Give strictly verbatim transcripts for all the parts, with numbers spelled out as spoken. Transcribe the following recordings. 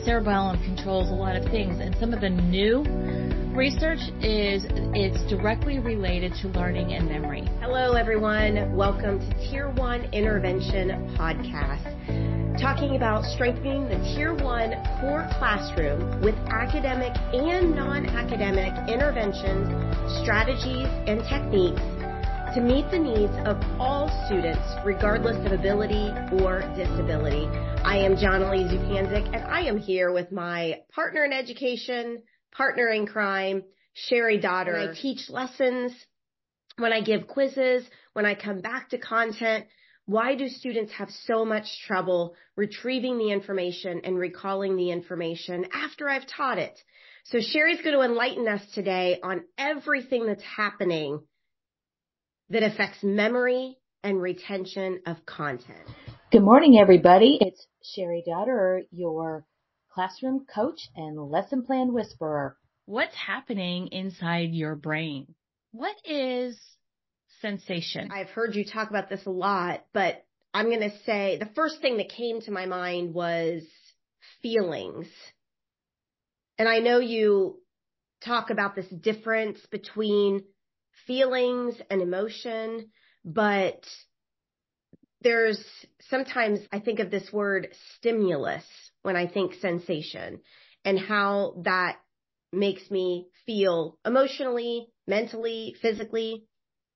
cerebellum controls a lot of things, and some of the new research is it's directly related to learning and memory. Hello, everyone. Welcome to Tier one Intervention Podcast, talking about strengthening the Tier one core classroom with academic and non-academic interventions, strategies, and techniques to meet the needs of all students, regardless of ability or disability. I am Jonalee Zupanzik, and I am here with my partner in education, partner in crime, Sherry Dotter. When I teach lessons, when I give quizzes, when I come back to content, why do students have so much trouble retrieving the information and recalling the information after I've taught it? So Sherry's going to enlighten us today on everything that's happening that affects memory and retention of content. Good morning, everybody. It's Sherry Dotter, your classroom coach and lesson plan whisperer. What's happening inside your brain? What is sensation? I've heard you talk about this a lot, but I'm going to say the first thing that came to my mind was feelings. And I know you talk about this difference between feelings and emotion, but there's sometimes I think of this word stimulus when I think sensation and how that makes me feel emotionally, mentally, physically.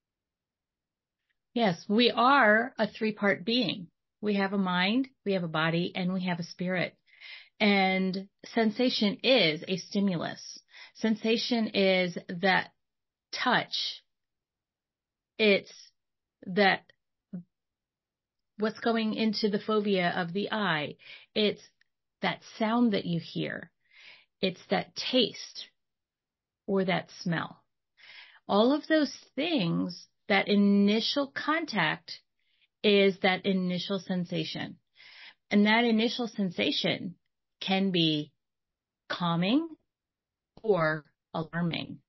Yes, we are a three-part being. We have a mind, we have a body, and we have a spirit. And sensation is a stimulus. Sensation is that touch. It's that what's going into the fovea of the eye. It's that sound that you hear. It's that taste or that smell. All of those things, that initial contact is that initial sensation. And that initial sensation can be calming or alarming.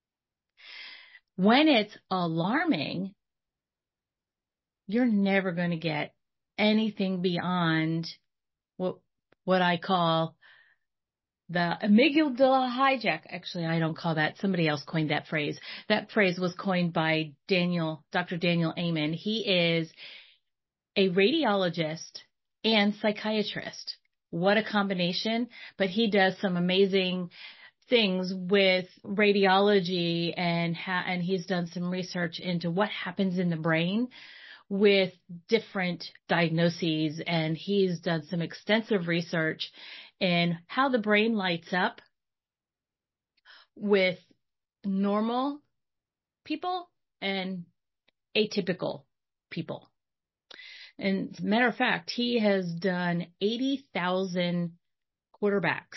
When it's alarming, you're never going to get anything beyond what what I call the amygdala hijack. Actually, I don't call that. Somebody else coined that phrase. That phrase was coined by Daniel, Doctor Daniel Amen. He is a radiologist and psychiatrist. What a combination. But he does some amazing things with radiology, and ha- and he's done some research into what happens in the brain with different diagnoses, and he's done some extensive research in how the brain lights up with normal people and atypical people. And as a matter of fact, he has done eighty thousand quarterbacks.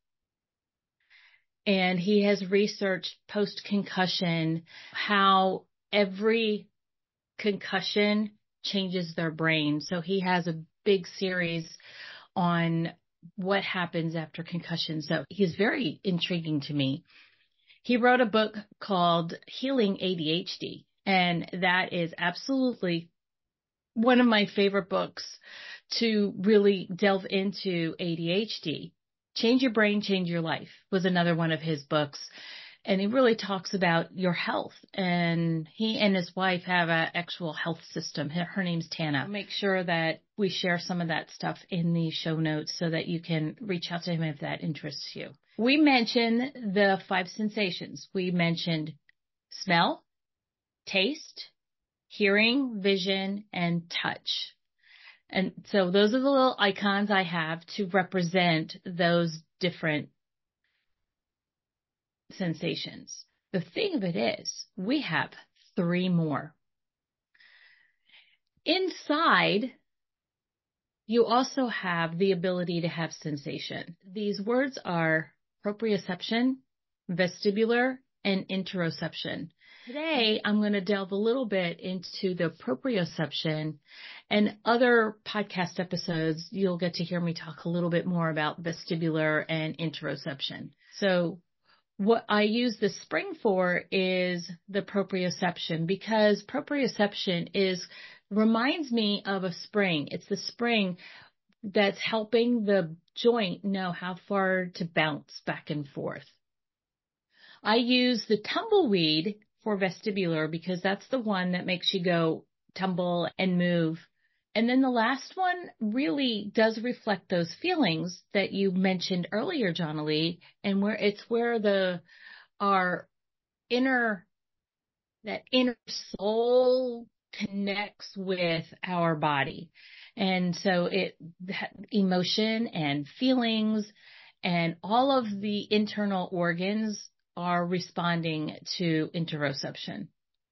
And he has researched post-concussion, how every concussion changes their brain. So he has a big series on what happens after concussion. So he's very intriguing to me. He wrote a book called Healing A D H D, and that is absolutely one of my favorite books to really delve into A D H D. Change Your Brain, Change Your Life was another one of his books. And he really talks about your health. And he and his wife have an actual health system. Her, her name's Tana. I'll make sure that we share some of that stuff in the show notes so that you can reach out to him if that interests you. We mentioned the five sensations. We mentioned smell, taste, hearing, vision, and touch. And so those are the little icons I have to represent those different sensations. The thing of it is, we have three more. Inside, you also have the ability to have sensation. These words are proprioception, vestibular, and interoception. Today, I'm going to delve a little bit into the proprioception, and other podcast episodes, you'll get to hear me talk a little bit more about vestibular and interoception. So what I use the spring for is the proprioception, because proprioception is reminds me of a spring. It's the spring that's helping the joint know how far to bounce back and forth. I use the tumbleweed for vestibular because that's the one that makes you go tumble and move. And then the last one really does reflect those feelings that you mentioned earlier, Jonalee, and where it's where the, our inner, that inner soul connects with our body. And so it, emotion and feelings and all of the internal organs are responding to interoception.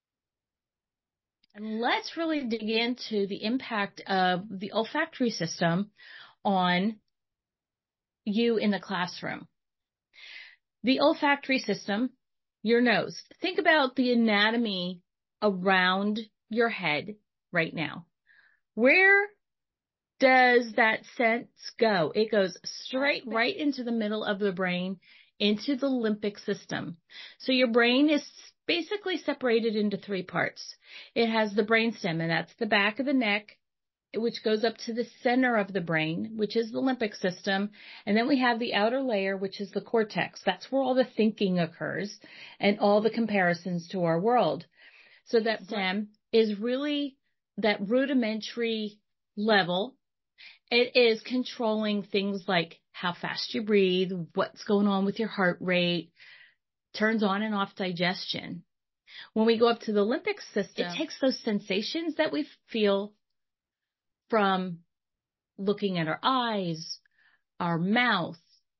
And let's really dig into the impact of the olfactory system on you in the classroom. The olfactory system, your nose. Think about the anatomy around your head right now. Where does that sense go? It goes straight right into the middle of the brain, into the limbic system. So your brain is basically separated into three parts. It has the brainstem, and that's the back of the neck, which goes up to the center of the brain, which is the limbic system. And then we have the outer layer, which is the cortex. That's where all the thinking occurs and all the comparisons to our world. So that stem is really that rudimentary level. It is controlling things like how fast you breathe, what's going on with your heart rate, turns on and off digestion. When we go up to the limbic system, it takes those sensations that we feel from looking at our eyes, our mouth,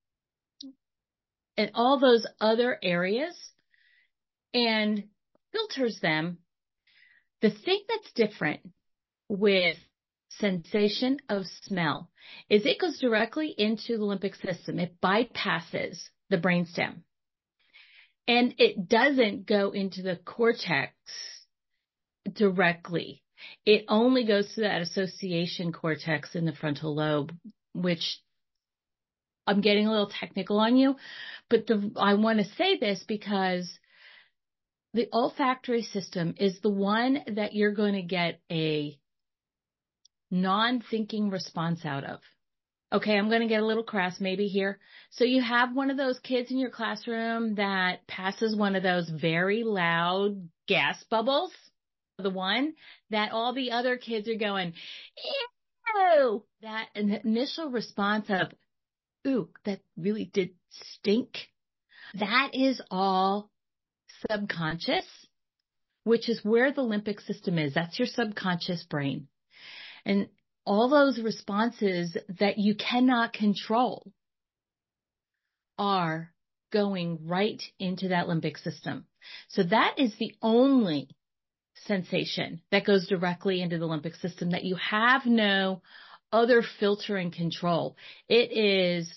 and all those other areas and filters them. The thing that's different with sensation of smell is it goes directly into the limbic system. It bypasses the brainstem. And it doesn't go into the cortex directly. It only goes to that association cortex in the frontal lobe, which I'm getting a little technical on you, but the, I want to say this because the olfactory system is the one that you're going to get a non-thinking response out of. Okay, I'm going to get a little crass maybe here. So you have one of those kids in your classroom that passes one of those very loud gas bubbles, the one that all the other kids are going, ew, that initial response of, ooh, that really did stink. That is all subconscious, which is where the limbic system is. That's your subconscious brain. And all those responses that you cannot control are going right into that limbic system. So that is the only sensation that goes directly into the limbic system that you have no other filter and control. It is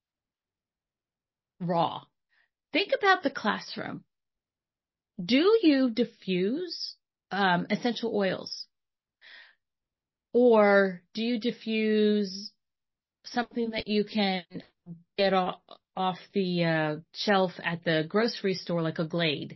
raw. Think about the classroom. Do you diffuse um, essential oils? Or do you diffuse something that you can get off, off the uh, shelf at the grocery store, like a Glade?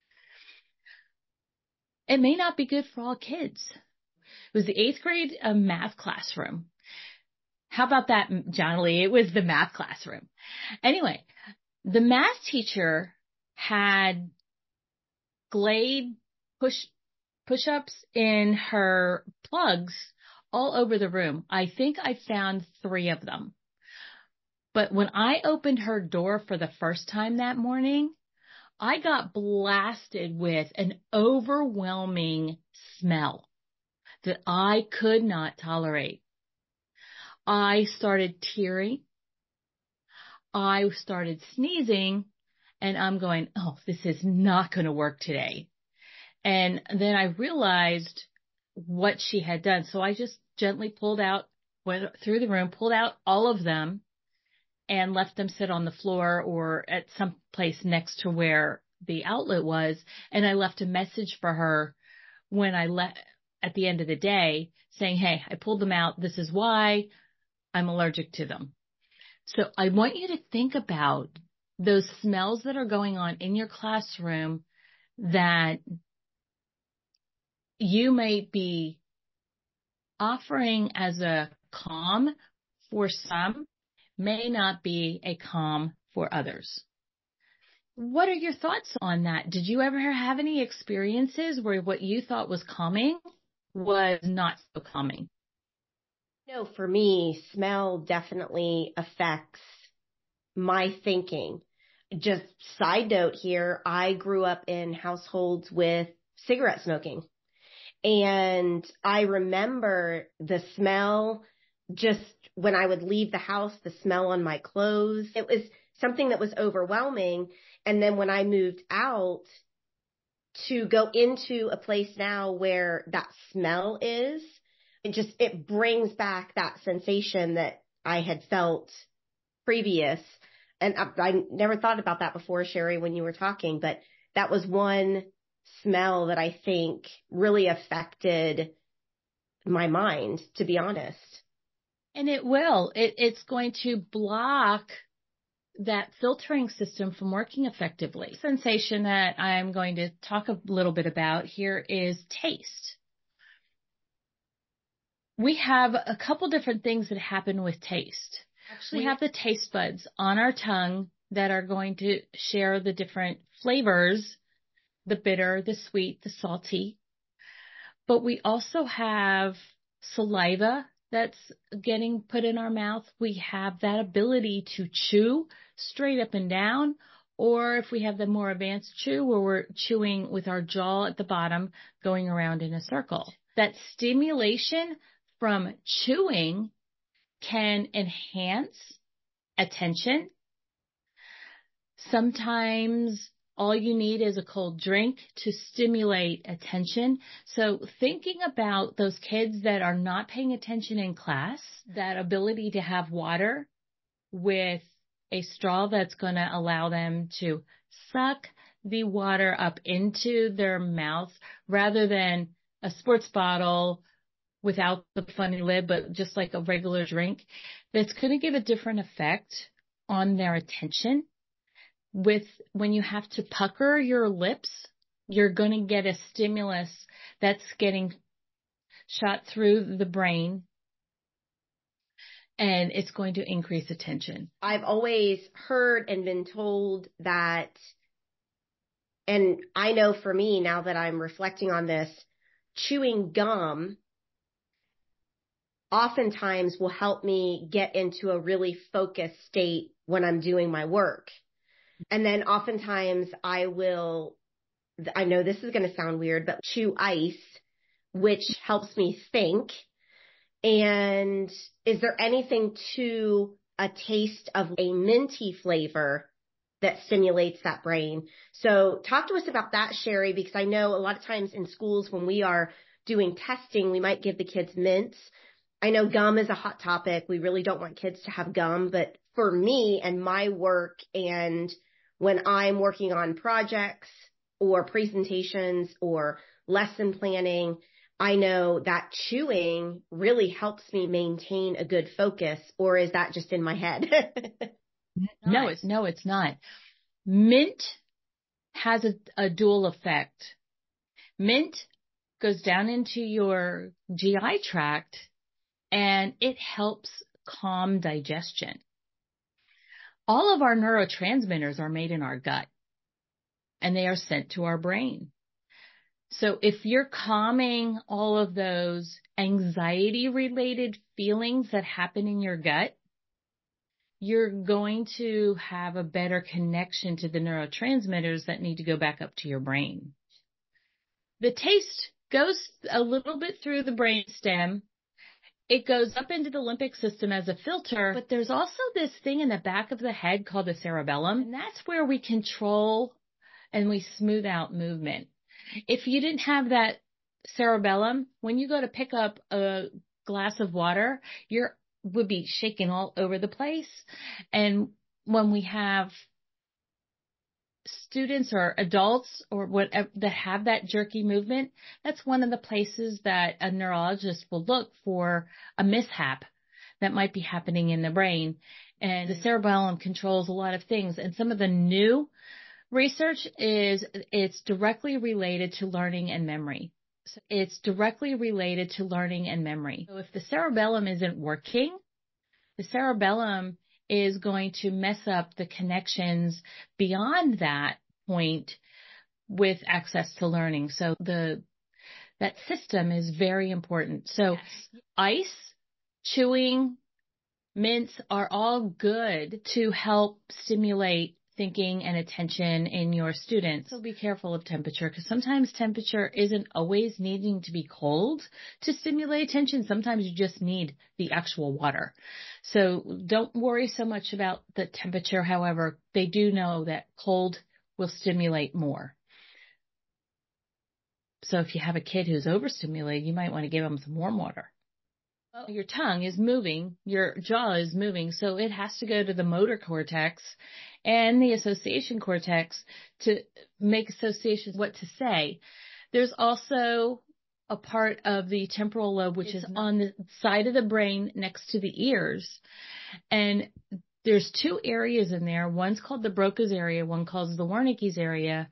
It may not be good for all kids. It was the eighth grade uh, math classroom. How about that, Jonalee? It was the math classroom. Anyway, the math teacher had Glade push push-ups in her plugs all over the room. I think I found three of them. But when I opened her door for the first time that morning, I got blasted with an overwhelming smell that I could not tolerate. I started tearing. I started sneezing, and I'm going, oh, this is not going to work today. And then I realized what she had done. So I just gently pulled out, went through the room, pulled out all of them and left them sit on the floor or at some place next to where the outlet was. And I left a message for her when I left at the end of the day saying, hey, I pulled them out. This is why I'm allergic to them. So I want you to think about those smells that are going on in your classroom that you may be offering as a calm for some, may not be a calm for others. What are your thoughts on that? Did you ever have any experiences where what you thought was calming was not so calming? No, for me, smell definitely affects my thinking. Just side note here, I grew up in households with cigarette smoking. And I remember the smell just when I would leave the house, the smell on my clothes. It was something that was overwhelming. And then when I moved out to go into a place now where that smell is, it just, it brings back that sensation that I had felt previous. And I, I never thought about that before, Sherry, when you were talking, but that was one smell that I think really affected my mind, to be honest. And it will. It, it's going to block that filtering system from working effectively. The sensation that I'm going to talk a little bit about here is taste. We have a couple different things that happen with taste. Actually, we have the taste buds on our tongue that are going to share the different flavors, the bitter, the sweet, the salty. But we also have saliva that's getting put in our mouth. We have that ability to chew straight up and down, or if we have the more advanced chew where we're chewing with our jaw at the bottom going around in a circle. That stimulation from chewing can enhance attention. Sometimes all you need is a cold drink to stimulate attention. So thinking about those kids that are not paying attention in class, that ability to have water with a straw that's going to allow them to suck the water up into their mouth rather than a sports bottle without the funny lid, but just like a regular drink, that's going to give a different effect on their attention. With when you have to pucker your lips, you're going to get a stimulus that's getting shot through the brain, and it's going to increase attention. I've always heard and been told that, and I know for me, now that I'm reflecting on this, chewing gum oftentimes will help me get into a really focused state when I'm doing my work. And then oftentimes I will, I know this is going to sound weird, but chew ice, which helps me think. And is there anything to a taste of a minty flavor that stimulates that brain? So talk to us about that, Sherry, because I know a lot of times in schools when we are doing testing, we might give the kids mints. I know gum is a hot topic. We really don't want kids to have gum, but for me and my work, and when I'm working on projects or presentations or lesson planning, I know that chewing really helps me maintain a good focus. Or is that just in my head? No, it's no, it's not. Mint has a, a dual effect. Mint goes down into your G I tract and it helps calm digestion. All of our neurotransmitters are made in our gut and they are sent to our brain. So if you're calming all of those anxiety related feelings that happen in your gut, you're going to have a better connection to the neurotransmitters that need to go back up to your brain. The taste goes a little bit through the brainstem. It goes up into the limbic system as a filter, but there's also this thing in the back of the head called the cerebellum, and that's where we control and we smooth out movement. If you didn't have that cerebellum, when you go to pick up a glass of water, you would be shaking all over the place. And when we have students or adults or whatever that have that jerky movement, that's one of the places that a neurologist will look for a mishap that might be happening in the brain. And the cerebellum controls a lot of things. And some of the new research is it's directly related to learning and memory. So it's directly related to learning and memory. So if the cerebellum isn't working, the cerebellum is going to mess up the connections beyond that point with access to learning. So the that system is very important. So yes. Ice, chewing, mints are all good to help stimulate thinking and attention in your students. So be careful of temperature, because sometimes temperature isn't always needing to be cold to stimulate attention. Sometimes you just need the actual water. So don't worry so much about the temperature. However, they do know that cold will stimulate more. So if you have a kid who's overstimulated, you might want to give them some warm water. Your tongue is moving, your jaw is moving, so it has to go to the motor cortex and the association cortex to make associations what to say. There's also a part of the temporal lobe, which is on the side of the brain next to the ears. And there's two areas in there. One's called the Broca's area, one called the Wernicke's area.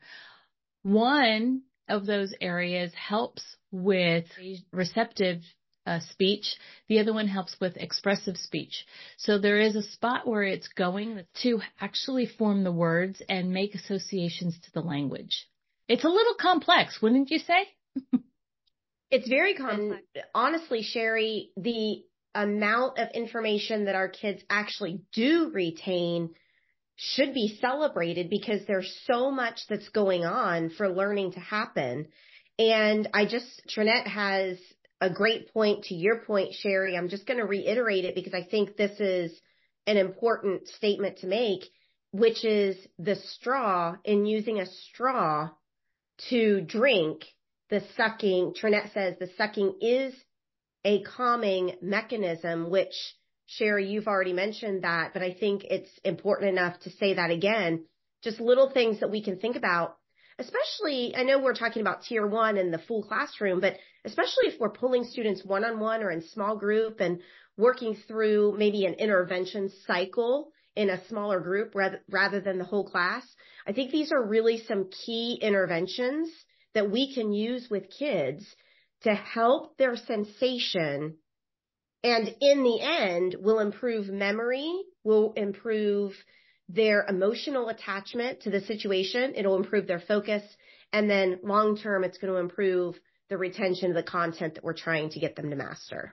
One of those areas helps with receptive Uh, speech. The other one helps with expressive speech. So there is a spot where it's going to actually form the words and make associations to the language. It's a little complex, wouldn't you say? It's very complex. And honestly, Sherry, the amount of information that our kids actually do retain should be celebrated, because there's so much that's going on for learning to happen. And I just, Trinette has a great point to your point, Sherry. I'm just going to reiterate it because I think this is an important statement to make, which is the straw, in using a straw to drink, the sucking. Trinette says the sucking is a calming mechanism, which, Sherry, you've already mentioned that, but I think it's important enough to say that again. Just little things that we can think about. Especially, I know we're talking about tier one and the full classroom, but especially if we're pulling students one-on-one or in small group and working through maybe an intervention cycle in a smaller group rather, rather than the whole class. I think these are really some key interventions that we can use with kids to help their sensation, and in the end will improve memory, will improve their emotional attachment to the situation. It'll improve their focus. And then long term, it's going to improve the retention of the content that we're trying to get them to master.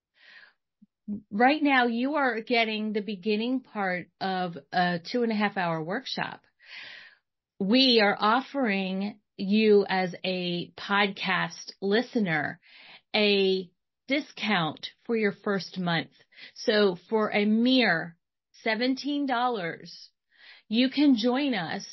Right now, you are getting the beginning part of a two and a half hour workshop. We are offering you as a podcast listener a discount for your first month. So for a mere seventeen dollars, you can join us,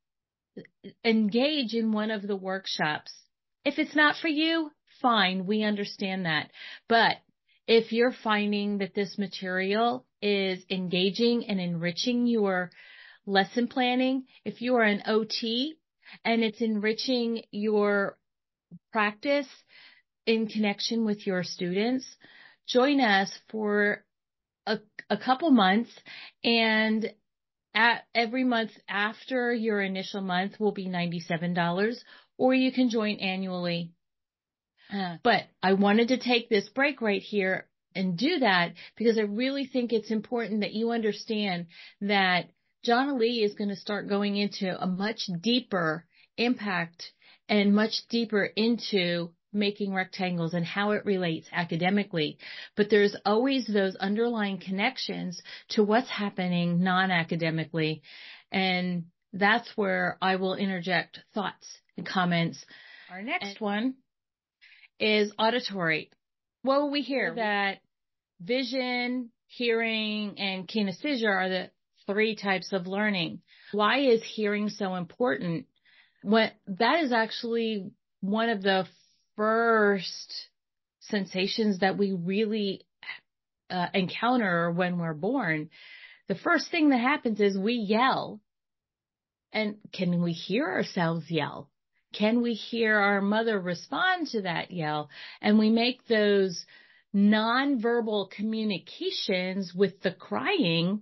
engage in one of the workshops. If it's not for you, fine, we understand that. But if you're finding that this material is engaging and enriching your lesson planning, if you are an O T and it's enriching your practice in connection with your students, join us for A, a couple months, and at every month after your initial month will be ninety-seven dollars, or you can join annually. Uh, but I wanted to take this break right here and do that because I really think it's important that you understand that Jonna Lee is going to start going into a much deeper impact and much deeper into making rectangles and how it relates academically. But there's always those underlying connections to what's happening non-academically. And that's where I will interject thoughts and comments. Our next and one is auditory. Well, we hear that vision, hearing, and kinesthesia are the three types of learning. Why is hearing so important? What, that is actually one of the first sensations that we really uh, encounter when we're born. The first thing that happens is we yell. And can we hear ourselves yell? Can we hear our mother respond to that yell? And we make those nonverbal communications with the crying.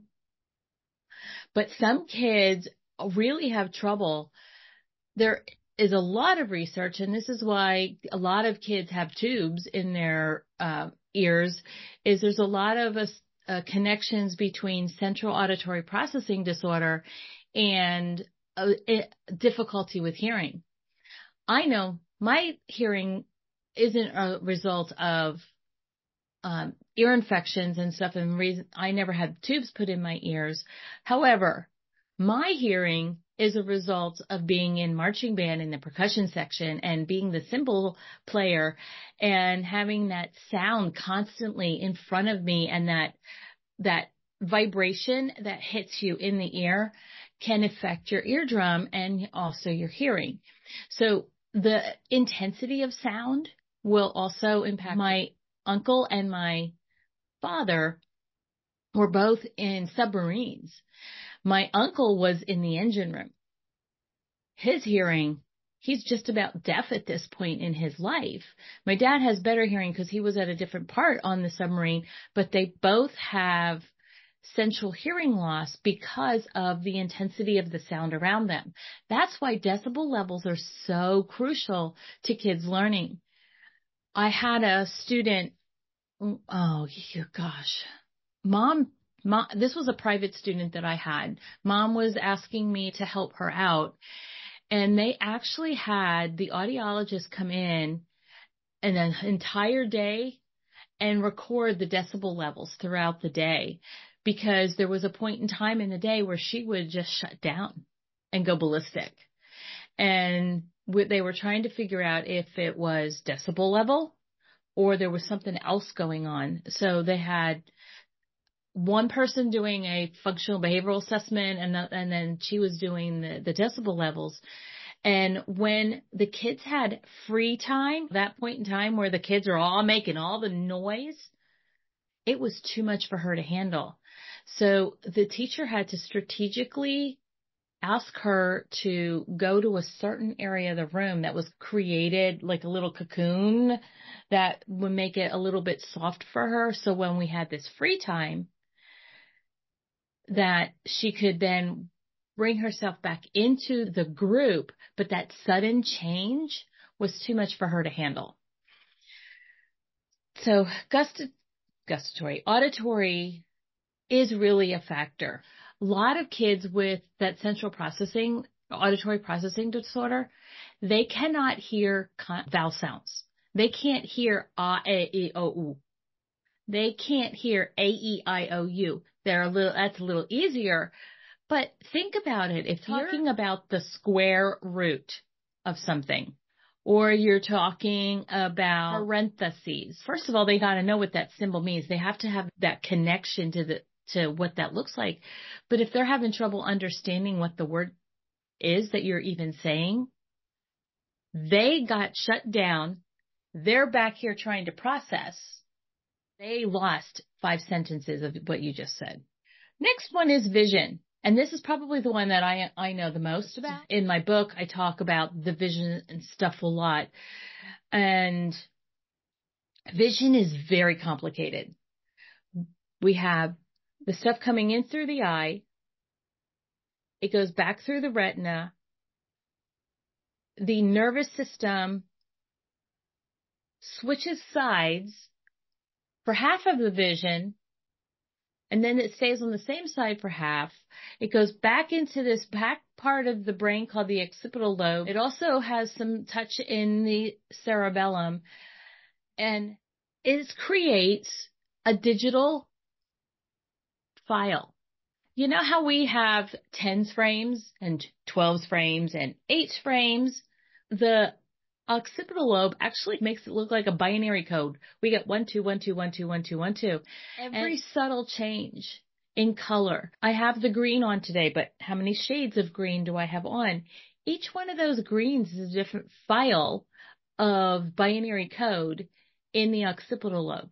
But some kids really have trouble. There is a lot of research, and this is why a lot of kids have tubes in their uh, ears, is there's a lot of us, uh, connections between central auditory processing disorder and uh, it, difficulty with hearing. I know my hearing isn't a result of um, ear infections and stuff, and reason I never had tubes put in my ears. However, my hearing is a result of being in marching band in the percussion section and being the cymbal player and having that sound constantly in front of me, and that that vibration that hits you in the ear can affect your eardrum and also your hearing. So the intensity of sound will also impact. My uncle and my father were both in submarines. My uncle was in the engine room. His hearing, he's just about deaf at this point in his life. My dad has better hearing because he was at a different part on the submarine, but they both have central hearing loss because of the intensity of the sound around them. That's why decibel levels are so crucial to kids learning. I had a student, oh gosh, mom, mom, this was a private student that I had. Mom was asking me to help her out, and they actually had the audiologist come in an entire day and record the decibel levels throughout the day, because there was a point in time in the day where she would just shut down and go ballistic. And they were trying to figure out if it was decibel level or there was something else going on. So they had one person doing a functional behavioral assessment, and, and then she was doing the, the decibel levels. And when the kids had free time, that point in time where the kids are all making all the noise, it was too much for her to handle. So the teacher had to strategically ask her to go to a certain area of the room that was created like a little cocoon that would make it a little bit soft for her. So when we had this free time, that she could then bring herself back into the group, but that sudden change was too much for her to handle. So gust- gustatory, auditory is really a factor. A lot of kids with that central processing, auditory processing disorder, they cannot hear con- vowel sounds. They can't hear a, a, e, o, u. They can't hear a, e, i, o, u. They're a little, that's a little easier. But think about it. If you're talking about the square root of something, or you're talking about parentheses, first of all, they got to know what that symbol means. They have to have that connection to the to what that looks like. But if they're having trouble understanding what the word is that you're even saying, they got shut down. They're back here trying to process. They lost five sentences of what you just said. Next one is vision. And this is probably the one that I I know the most about. In my book, I talk about the vision and stuff a lot. And vision is very complicated. We have the stuff coming in through the eye. It goes back through the retina. The nervous system switches sides for half of the vision, and then it stays on the same side for half. It goes back into this back part of the brain called the occipital lobe. It also has some touch in the cerebellum, and it creates a digital file. You know how we have tens frames and twelves frames and eights frames? The occipital lobe actually makes it look like a binary code. We get one, two, one, two, one, two, one, two, one, two. Every and subtle change in color. I have the green on today, but how many shades of green do I have on? Each one of those greens is a different file of binary code in the occipital lobe.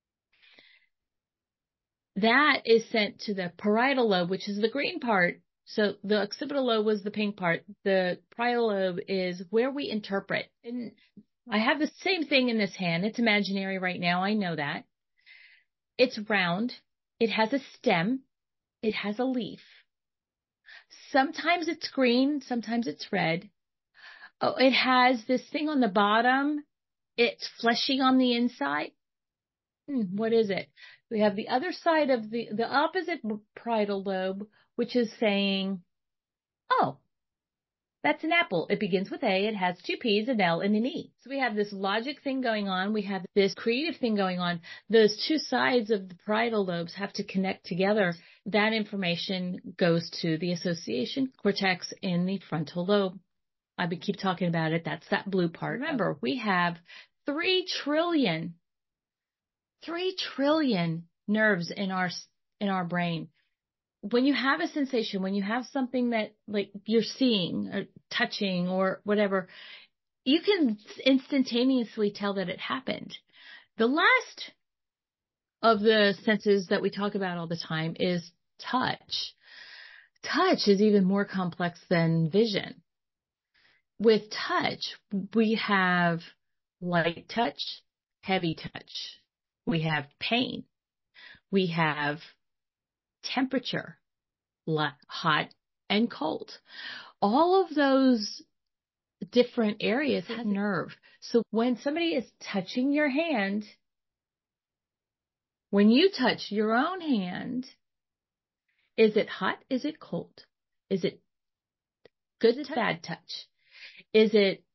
That is sent to the parietal lobe, which is the green part. So the occipital lobe was the pink part. The parietal lobe is where we interpret. And I have the same thing in this hand. It's imaginary right now. I know that. It's round. It has a stem. It has a leaf. Sometimes it's green. Sometimes it's red. Oh, it has this thing on the bottom. It's fleshy on the inside. Hmm, what is it? We have the other side of the, the opposite parietal lobe, which is saying, oh, that's an apple. It begins with A. It has two P's, an L, and an E. So we have this logic thing going on. We have this creative thing going on. Those two sides of the parietal lobes have to connect together. That information goes to the association cortex in the frontal lobe. I would keep talking about it. That's that blue part. Remember, we have three trillion, three trillion nerves in our, in our brain. When you have a sensation, when you have something that like you're seeing or touching or whatever, you can instantaneously tell that it happened. The last of the senses that we talk about all the time is touch. Touch is even more complex than vision. With touch, we have light touch, heavy touch. We have pain. We have temperature, hot and cold. All of those different areas have nerve. So when somebody is touching your hand, when you touch your own hand, is it hot? Is it cold? Is it good to bad touch? Is it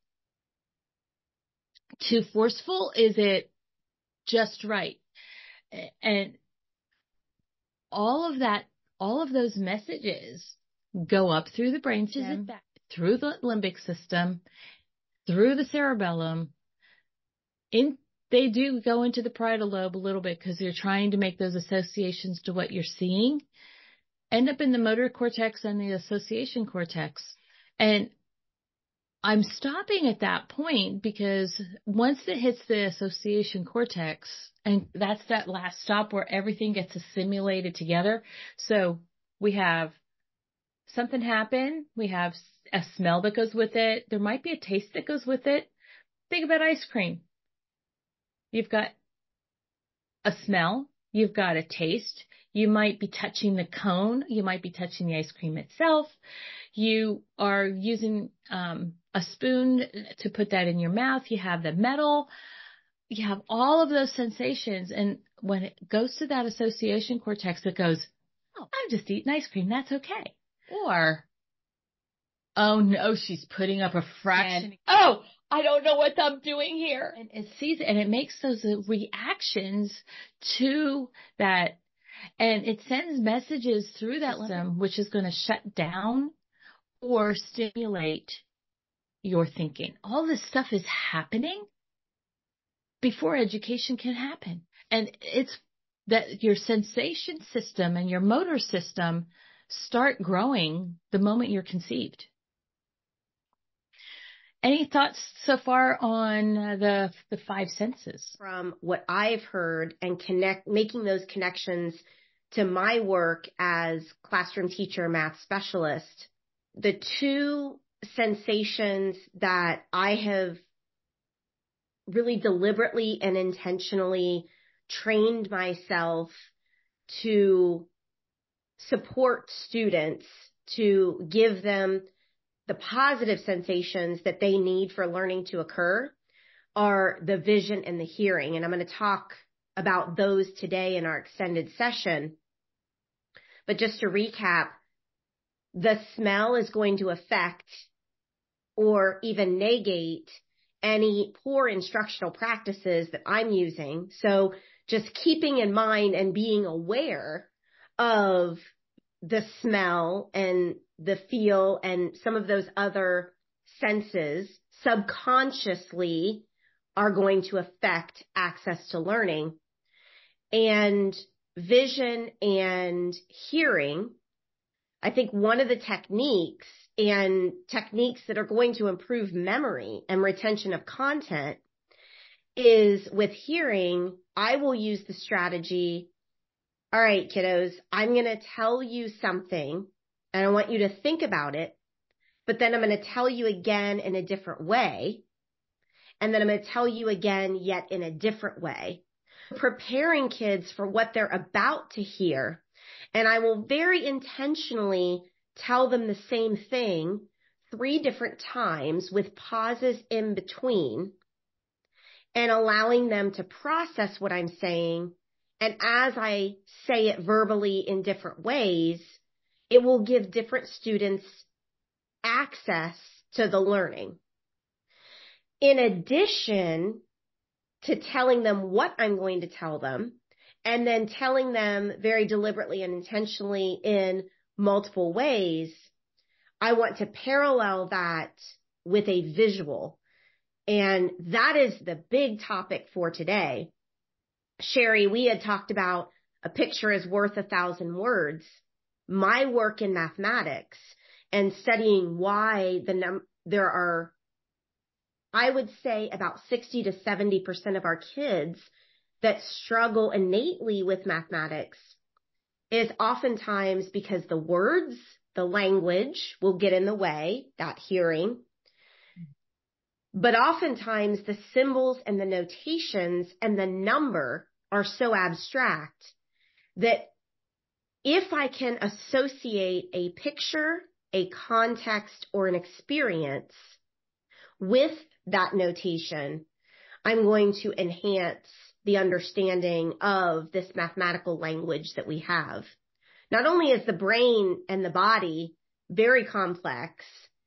too forceful? Is it just right? And all of that, all of those messages go up through the brainstem, through the limbic system, through the cerebellum. In they do go into the parietal lobe a little bit because you're trying to make those associations to what you're seeing. End up in the motor cortex and the association cortex. And I'm stopping at that point because once it hits the association cortex, and that's that last stop where everything gets assimilated together. So we have something happen. We have a smell that goes with it. There might be a taste that goes with it. Think about ice cream. You've got a smell. You've got a taste. You might be touching the cone. You might be touching the ice cream itself. You are using um, a spoon to put that in your mouth. You have the metal. You have all of those sensations. And when it goes to that association cortex, it goes, oh, I'm just eating ice cream. That's okay. Or, oh no, she's putting up a fraction. And, oh, I don't know what I'm doing here. And it sees it, and it makes those reactions to that. And it sends messages through that system, which is going to shut down or stimulate your thinking. All this stuff is happening before education can happen. And it's that your sensation system and your motor system start growing the moment you're conceived. Any thoughts so far on the the five senses? From what I've heard and connect, making those connections to my work as classroom teacher, math specialist, the two sensations that I have really deliberately and intentionally trained myself to support students, to give them the positive sensations that they need for learning to occur, are the vision and the hearing. And I'm going to talk about those today in our extended session. But just to recap, the smell is going to affect or even negate any poor instructional practices that I'm using. So just keeping in mind and being aware of the smell and the feel and some of those other senses subconsciously are going to affect access to learning. And vision and hearing, I think one of the techniques and techniques that are going to improve memory and retention of content is with hearing. I will use the strategy, all right, kiddos, I'm going to tell you something and I want you to think about it, but then I'm going to tell you again in a different way. And then I'm going to tell you again yet in a different way, preparing kids for what they're about to hear. And I will very intentionally tell them the same thing three different times with pauses in between. and allowing them to process what I'm saying. And as I say it verbally in different ways, it will give different students access to the learning. In addition to telling them what I'm going to tell them, and then telling them very deliberately and intentionally in multiple ways, I want to parallel that with a visual. And that is the big topic for today. Sherry, we had talked about a picture is worth a thousand words. My work in mathematics and studying why the num- there are, I would say about sixty to seventy percent of our kids that struggle innately with mathematics is oftentimes because the words, the language will get in the way, that hearing. But oftentimes the symbols and the notations and the number are so abstract that if I can associate a picture, a context, or an experience with that notation, I'm going to enhance the understanding of this mathematical language that we have. Not only is the brain and the body very complex,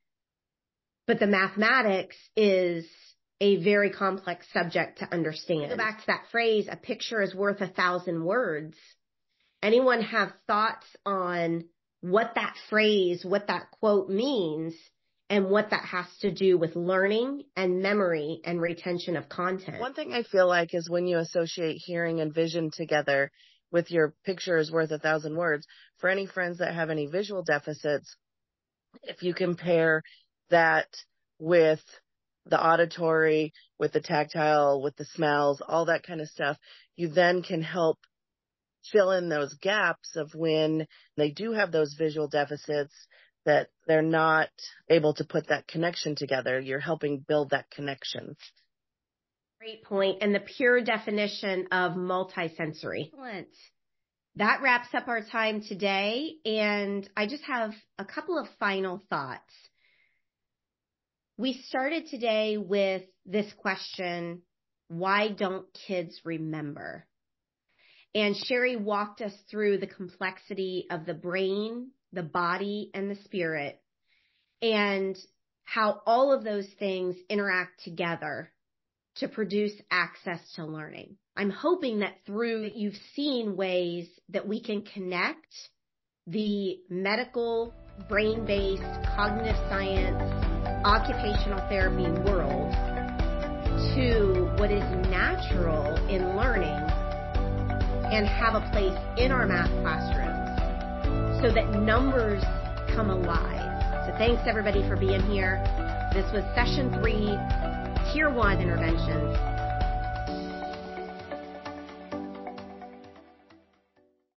but the mathematics is a very complex subject to understand. Go back to that phrase, a picture is worth a thousand words. Anyone have thoughts on what that phrase, what that quote means, and what that has to do with learning and memory and retention of content? One thing I feel like is when you associate hearing and vision together with your picture is worth a thousand words, for any friends that have any visual deficits, if you compare that with the auditory, with the tactile, with the smells, all that kind of stuff, you then can help fill in those gaps of when they do have those visual deficits that they're not able to put that connection together. You're helping build that connection. Great point. And the pure definition of multisensory. Excellent. That wraps up our time today. And I just have a couple of final thoughts. We started today with this question, why don't kids remember? And Sherry walked us through the complexity of the brain, the body, and the spirit, and how all of those things interact together to produce access to learning. I'm hoping that through that you've seen ways that we can connect the medical, brain-based, cognitive science, occupational therapy world to what is natural in learning and have a place in our math classrooms so that numbers come alive. So thanks everybody for being here. This was session three, tier one interventions.